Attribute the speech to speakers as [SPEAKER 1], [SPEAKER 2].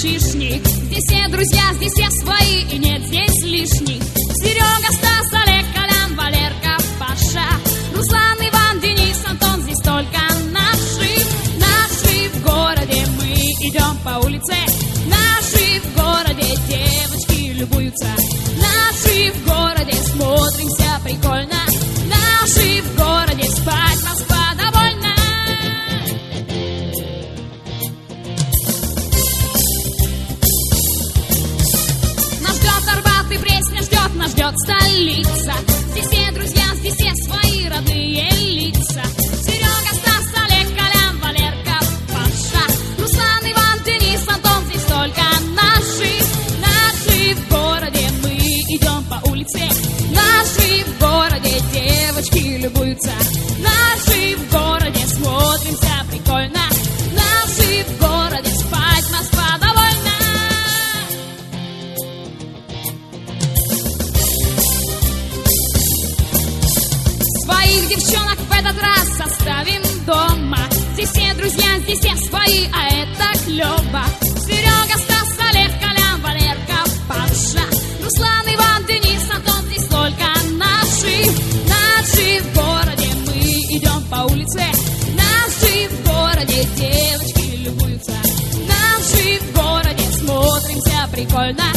[SPEAKER 1] мальчишник. Здесь все друзья, здесь все свои, и нет здесь лишних. Серега, Стас, Олег, Колян, Валерка, Паша, Руслан, Иван, Денис, Антон, здесь только наши. Наши в городе, мы идем по улице. Наши в городе, девочки любуются. Наши в городе, смотримся прикольно. Наши в городе, спать Москва довольна. Нас ждет Арбат и Пресня, ждет, нас ждет столица. Здесь все друзья, здесь все свои родные лица. Серега, Стас, Олег, Колян, Валерка, Паша, Руслан, Иван, Денис, Антон, здесь только наши. Наши в городе, мы идем по улице. Наши в городе, девочки любуются. Наши в городе, смотримся прикольно. Наши в городе, спать Москва довольна. Своих девчонок в этот раз оставим дома. Здесь все друзья, здесь все свои, а это клёво. Серега, Стас, Олег, Колян, Валерка, Паша, Руслан, Иван, Денис, Антон, здесь только наши. Наши в городе, мы идем по улице. Наши в городе, девочки любуются. Наши в городе, смотримся прикольно.